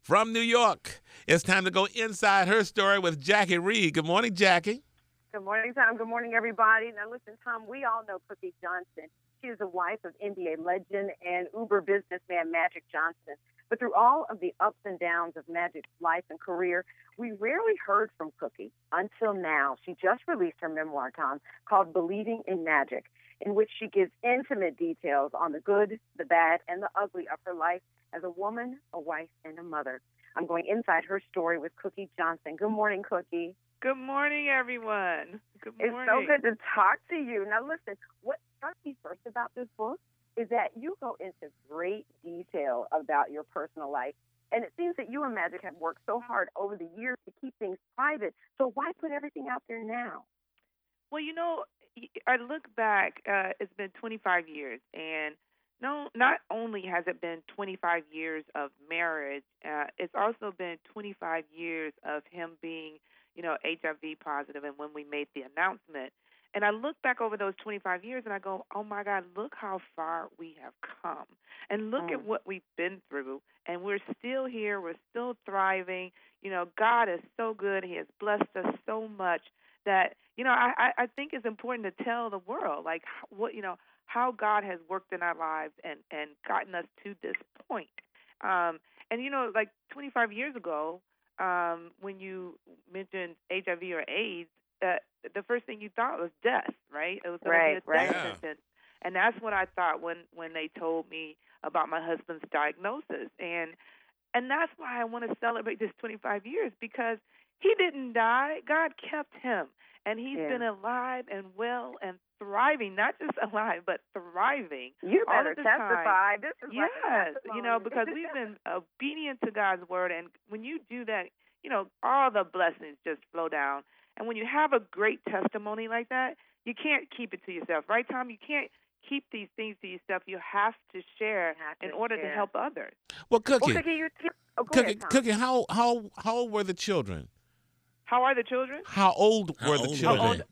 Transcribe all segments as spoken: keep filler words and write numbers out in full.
From New York, it's time to go inside her story with Jackie Reed. Good morning, Jackie. Good morning, Tom. Good morning, everybody. Now, listen, Tom, we all know Cookie Johnson. She is the wife of N B A legend and Uber businessman Magic Johnson. But through all of the ups and downs of Magic's life and career, we rarely heard from Cookie until now. She just released her memoir, Tom, called Believing in Magic, in which she gives intimate details on the good, the bad, and the ugly of her life as a woman, a wife, and a mother. I'm going inside her story with Cookie Johnson. Good morning, Cookie. Good morning, everyone. Good morning. It's so good to talk to you. Now, listen, what struck me first about this book is that you go into great detail about your personal life. And it seems that you and Magic have worked so hard over the years to keep things private. So why put everything out there now? Well, you know, I look back, uh, it's been twenty-five years, and no, not only has it been twenty-five years of marriage, uh, it's also been twenty-five years of him being, you know, H I V positive, and when we made the announcement. And I look back over those twenty-five years and I go, oh, my God, look how far we have come. And look mm. at what we've been through. And we're still here. We're still thriving. You know, God is so good. He has blessed us so much that, you know, I, I think it's important to tell the world, like, what, you know, how God has worked in our lives and, and gotten us to this point. Um, and, you know, like twenty-five years ago, um, when you mentioned H I V or AIDS, uh, the first thing you thought was death, right? It was going right, to be a death right. sentence. And that's what I thought when, when they told me about my husband's diagnosis. And and that's why I want to celebrate this twenty-five years, because he didn't die. God kept him. And he's yeah. been alive and well and thriving, not just alive, but thriving. You better all the testify. Time. This is yes, like you know, because we've been obedient to God's word. And when you do that, you know, all the blessings just flow down. And when you have a great testimony like that, you can't keep it to yourself, right, Tom? You can't keep these things to yourself. You have to share have to in order share. to help others. Well, Cookie, well, Cookie, you t- oh, go Cookie, ahead, Tom. Cookie, how how how old were the children? How are the children? How old How were the old children? were they?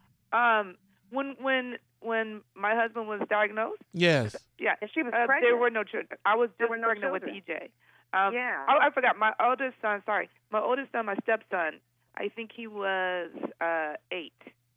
Um, when when when my husband was diagnosed, Yes. yeah, And she was uh, pregnant. there were no children. I was There just were no pregnant children. with E J. Um, Yeah. Oh, I forgot. My oldest son. Sorry, my oldest son, my stepson. I think he was uh, eight.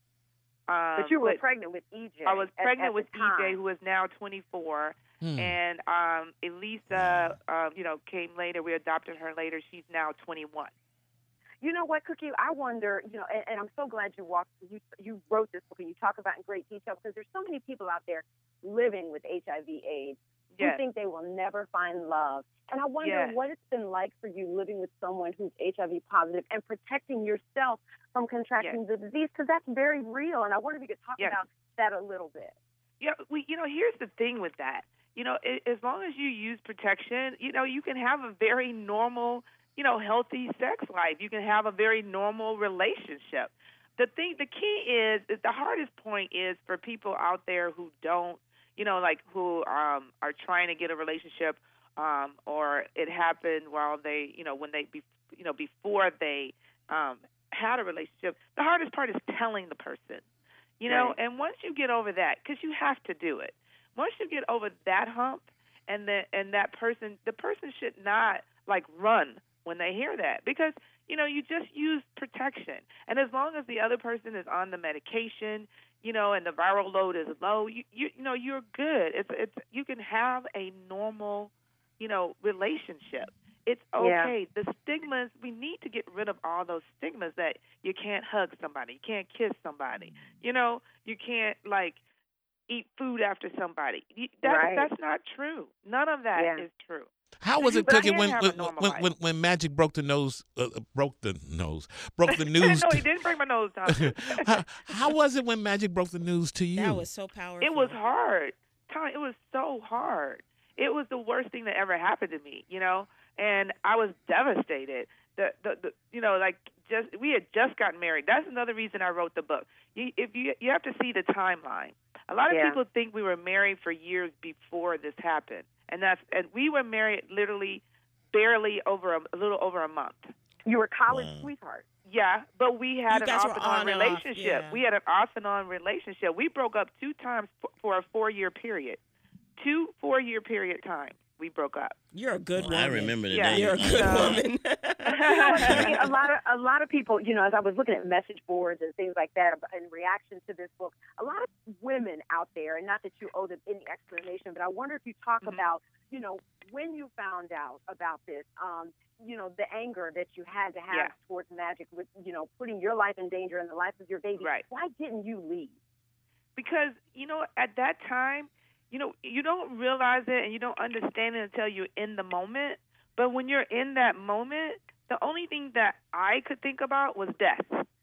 Um, but you were pregnant with E J. I was at- pregnant at with the E J, time. who is now twenty-four, Hmm. and um, Elisa, um, you know, came later. We adopted her later. She's now twenty-one. You know what, Cookie? I wonder, you know, and, and I'm so glad you walked, you you wrote this book and you talk about it in great detail, because there's so many people out there living with H I V AIDS Yes. who think they will never find love. And I wonder Yes. what it's been like for you living with someone who's H I V positive and protecting yourself from contracting the disease, because that's very real. And I wonder if you could talk Yes. about that a little bit. Yeah, we, you know, here's the thing with that. You know, I as long as you use protection, you know, you can have a very normal, you know, healthy sex life. You can have a very normal relationship. The thing, the key is, is the hardest point is for people out there who don't, you know, like who um, are trying to get a relationship, um, or it happened while they, you know, when they, be, you know, before they um, had a relationship. The hardest part is telling the person, you know, Right. and once you get over that, because you have to do it. Once you get over that hump, and the, and that person, the person should not like run when they hear that, because you know you just use protection, and as long as the other person is on the medication, you know, and the viral load is low, you you, you know you're good. It's it's you can have a normal, you know, relationship. It's okay. Yeah. The stigmas, we need to get rid of all those stigmas that you can't hug somebody, you can't kiss somebody, you know, you can't like eat food after somebody. That, Right. That's not true. None of that Yeah. is true. How was You it, Cookie, can't when have a when, normal when, life. when when Magic broke the nose, uh, broke the nose, broke the news? no, to- he didn't break my nose, Tom. how, how was it when Magic broke the news to you? That was so powerful. It was hard. Tom, it was so hard. It was the worst thing that ever happened to me, you know, and I was devastated. The, the, the you know, like just we had just gotten married. That's another reason I wrote the book. You, if you you have to see the timeline. A lot of Yeah. people think we were married for years before this happened, and that's and we were married literally barely over a, a little over a month. You were college Wow. sweethearts. Yeah, but we had You an guys off were and on on and off, relationship. yeah. We had an off and on relationship. We broke up two times f- for a four year period, two four year period time. we broke up. You're a good Oh, woman. I remember the Yeah. day. You're a good So- woman. You know, Jackie, a lot of a lot of people, you know, as I was looking at message boards and things like that in reaction to this book, a lot of women out there, and not that you owe them any explanation, but I wonder if you talk Mhm. about, you know, when you found out about this, um, you know, the anger that you had to have Yeah. towards Magic, with, you know, putting your life in danger and the life of your baby. Right. Why didn't you leave? Because, you know, at that time, you know, you don't realize it and you don't understand it until you're in the moment. But when you're in that moment, the only thing that I could think about was death.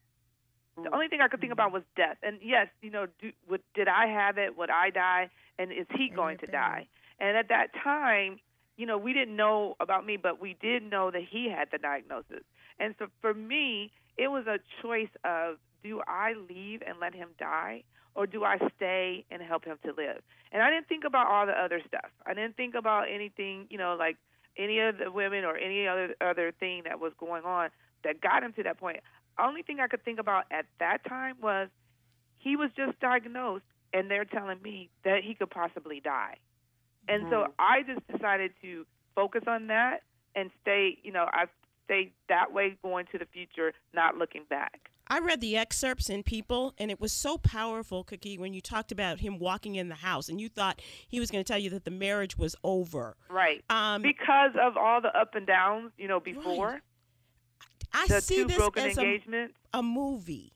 The only thing I could think about was death. And yes, you know, do, would, did I have it? Would I die? And is he going to die? And at that time, you know, we didn't know about me, but we did know that he had the diagnosis. And so for me, it was a choice of, do I leave and let him die, or do I stay and help him to live? And I didn't think about all the other stuff. I didn't think about anything, you know, like any of the women or any other other thing that was going on that got him to that point. Only thing I could think about at that time was he was just diagnosed, and they're telling me that he could possibly die. And Mhm. so I just decided to focus on that and stay, you know, I stayed that way going to the future, not looking back. I read the excerpts in People, and it was so powerful, Cookie, when you talked about him walking in the house, and you thought he was going to tell you that the marriage was over. Right. Um, Because of all the up and downs, you know, before, Right. I the see two this broken as a, engagements. a movie.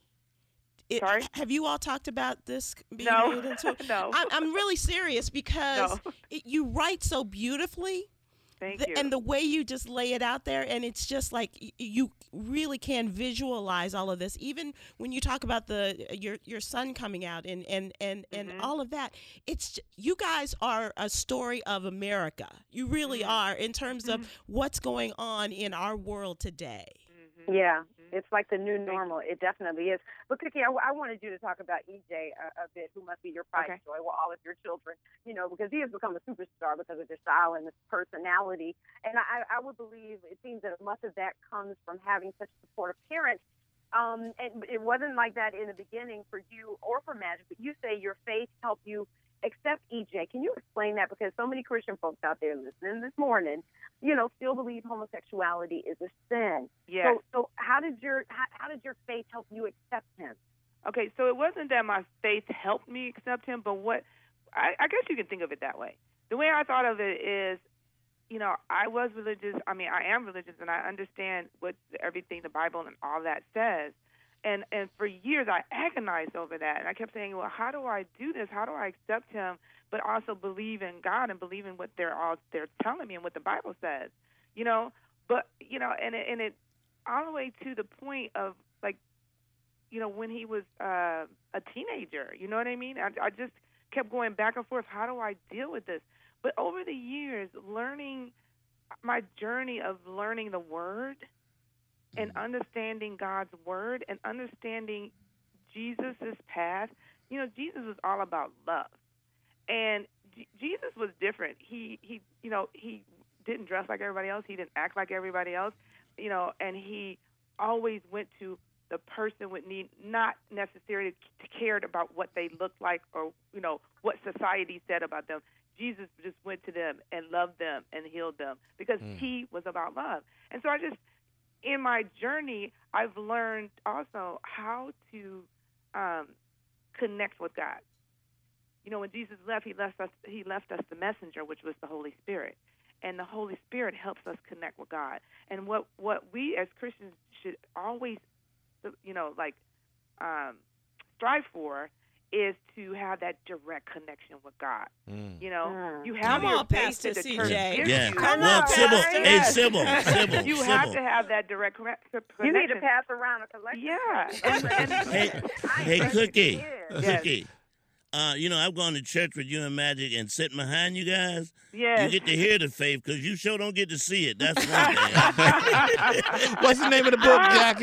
It- Sorry? Have you all talked about this being No. made into? No. I, I'm really serious because No. it, you write so beautifully. Thank The- you. And the way you just lay it out there, and it's just like y- you really can visualize all of this. Even when you talk about the your your son coming out and and and, and Mhm. all of that, it's j- you guys are a story of America. You really Mhm. are in terms of what's going on in our world today. Mhm. Yeah, Mhm. it's like the new normal. It definitely is. But Cookie, I, I wanted you to talk about E J a, a bit, who must be your pride Okay. and joy, well, all of your children, you know, because he has become a superstar because of his style and his personality. And I, I would believe it seems that much of that comes from having such supportive parents. Um, and it wasn't like that in the beginning for you or for Magic, but you say your faith helped you accept E J. Can you explain that? Because so many Christian folks out there listening this morning, you know, still believe homosexuality is a sin. Yes. So, so how did your how, how did your faith help you accept him? Okay, so it wasn't that my faith helped me accept him, but what I, I guess you can think of it that way. The way I thought of it is, you know, I was religious. I mean, I am religious, and I understand what everything the Bible and all that says. And and for years, I agonized over that, and I kept saying, well, how do I do this? How do I accept him, but also believe in God and believe in what they're all they're telling me and what the Bible says, you know? But you know, and it, and it all the way to the point of like, you know, when he was uh, a teenager, you know what I mean? I, I just kept going back and forth. How do I deal with this? But over the years, learning my journey of learning the Word and understanding God's Word and understanding Jesus' path, you know, Jesus was all about love. And J- Jesus was different. He, he, you know, he didn't dress like everybody else. He didn't act like everybody else, you know, and he always went to the person with need, not necessarily cared about what they looked like or, you know, what society said about them. Jesus just went to them and loved them and healed them because Mm. he was about love. And so I just, in my journey, I've learned also how to um, connect with God. You know, when Jesus left, he left us. He left us the messenger, which was the Holy Spirit, and the Holy Spirit helps us connect with God. And what what we as Christians should always, you know, like um, strive for is to have that direct connection with God. Mm. You know, Mm. you have Come your on, faith Pastor that the C church J. gives Yeah. you. Come Well, on, Sybil, Pastor. hey, Yes. Sybil, Sybil, You have Sybil. to have that direct correct- connection. You need to pass around a collection. Yeah. plate. And- and- Hey, I hey, bet Cookie. you did. Yes. Cookie. Uh, you know, I've gone to church with you and Magic and sitting behind you guys. Yes. You get to hear the faith because you sure don't get to see it. That's one thing. What's the name of the book, Jackie?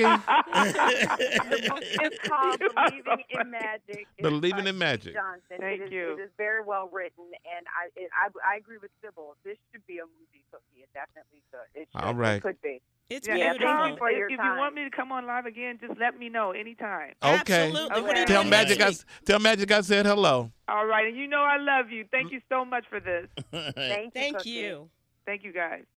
It's called Believing in Magic. It's Believing by in Magic. Johnson. Thank it is, you. It is very well written, and I it, I, I agree with Sybil. This should be a movie, Cookie. It definitely could. It should. All right. It could be. It's Yeah, beautiful. thank you for if, your if you time. want me to come on live again, just let me know anytime. Okay. Absolutely. Okay. What are you Tell doing Magic I, next week? tell Magic I said hello. All right, and you know I love you. Thank you so much for this. Thank you. Thank Cookie. you. Thank you, guys.